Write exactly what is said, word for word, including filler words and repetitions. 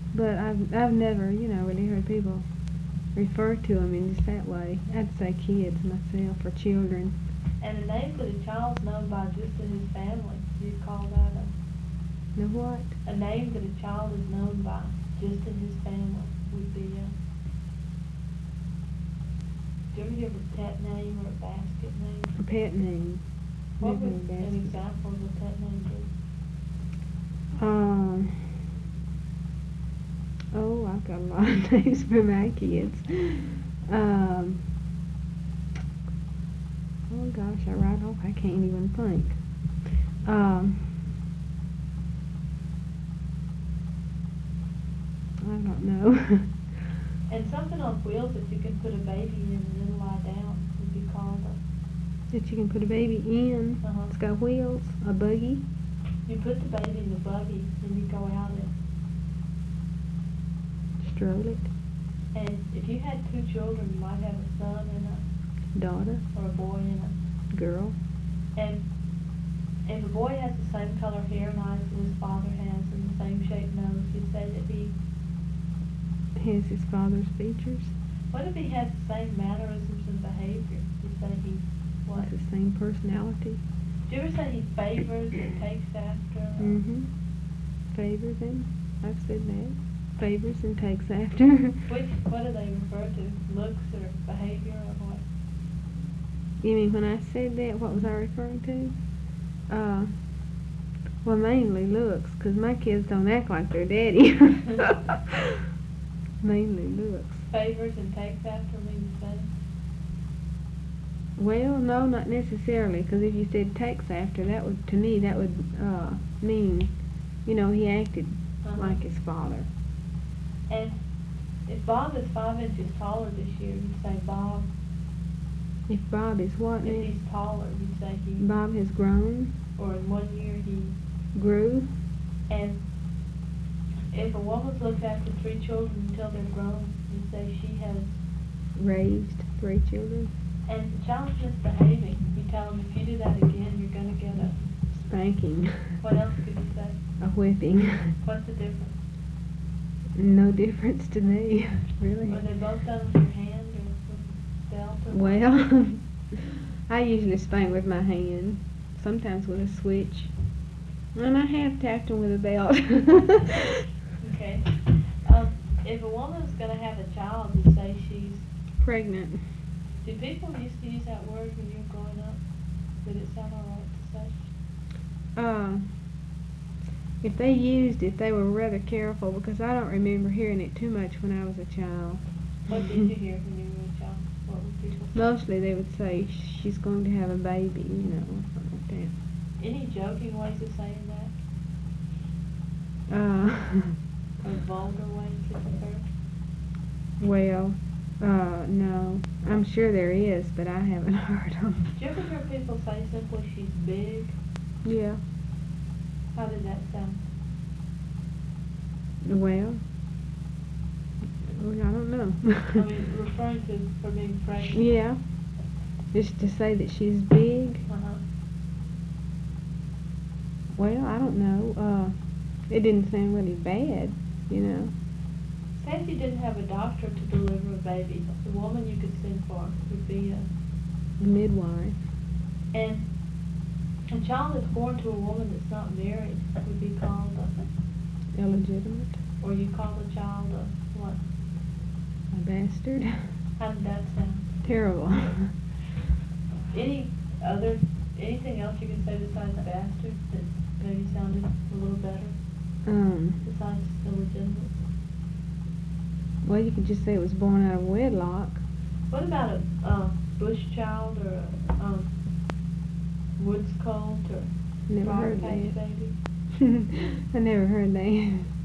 But I've I've never, you know, really heard people refer to them in just that way. I'd say kids myself or children. And a name for the child's known by just to his family. You call that a... Know what? A name that a child is known by just to his family would be a... Do you ever hear of a pet name or a basket name? A pet name. What Never would heard an basket. example of a pet name be? Um. Oh, I've got a lot of names for my kids. Um. Oh gosh, I right off I can't even think. Um. I don't know. And something on wheels that you can put a baby in and then lie down would be called a... That you can put a baby in. Uh-huh. It's got wheels. A buggy. You put the baby in the buggy and you go out and... Stroll it. And if you had two children, you might have a son and a... Daughter. Or a boy and a... Girl. And if a boy has the same color hair and eyes that his father has and the same shaped nose, you'd say that he... Has his father's features. What if he has the same mannerisms and behavior? You say he... What? Has the same personality. Do you ever say he favors and takes after? Mm-hmm. Favors him. I've said that. Favors and takes after. Which, what do they refer to? Looks or behavior or what? You mean when I said that, what was I referring to? Uh, well, mainly looks, because my kids don't act like their daddy. Mainly looks. Favors and takes after mean the same? Well, no, not necessarily, because if you said takes after, that would, to me, that would uh, mean, you know, he acted Uh-huh. like his father. And if Bob is five inches taller this year, you'd say Bob. If Bob is what? If now? he's taller, you'd say he. Bob has grown, Or in one year he. grew. And if a woman's looked after three children until they're grown, you'd say she has. Raised three children. And the child's misbehaving. You tell him if you do that again, you're going to get a. Spanking. What else could you say? A whipping. What's the difference? No difference to me, really. Were they both done with your hand or with a belt? Or Well, I usually spank with my hand, sometimes with a switch, and I have tapped them with a belt. Okay. Um, if a woman's going to have a child, you say she's... Pregnant. Did people used to use that word when you were growing up? Did it sound all right to say? Uh, if they used it, they were rather careful, because I don't remember hearing it too much when I was a child. What did you hear when you were a child? What would people say? Mostly they would say she's going to have a baby, you know, or something like that. Any joking ways of saying that? Uh, Or vulgar ways that you've heard? well, uh, no. I'm sure there is, but I haven't heard them. Did you ever hear people say simply she's big? Yeah. How did that sound? Well, I don't know. I mean, referring to her being pregnant. Yeah. Just to say that she's big. Uh-huh. Well, I don't know. Uh, it didn't sound really bad, you know. Say if you didn't have a doctor to deliver a baby, the woman you could send for would be a... Midwife. And a child that's born to a woman that's not married would be called a... Illegitimate. Or you call the child a what? A bastard. How did that sound? Terrible. Any other, anything else you can say besides bastard that maybe sounded a little better? Um, Besides illegitimate? well, you could just say it was born out of wedlock. What about a uh, bush child or a um, woods colt or Never briar heard patch that. baby? I never heard that.